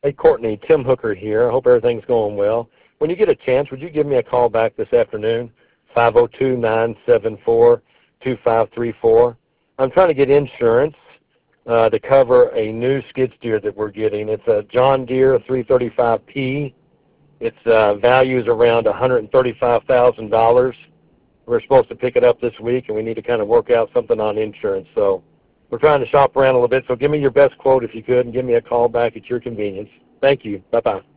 Hey, Courtney, Tim Hooker here. I hope everything's going well. When you get a chance, would you give me a call back this afternoon, 502-974-2534? I'm trying to get insurance to cover a new skid steer that we're getting. It's a John Deere 335P. Its value is around $135,000. We're supposed to pick it up this week, and we need to kind of work out something on insurance. So we're trying to shop around a little bit. So give me your best quote if you could, and give me a call back at your convenience. Thank you. Bye-bye.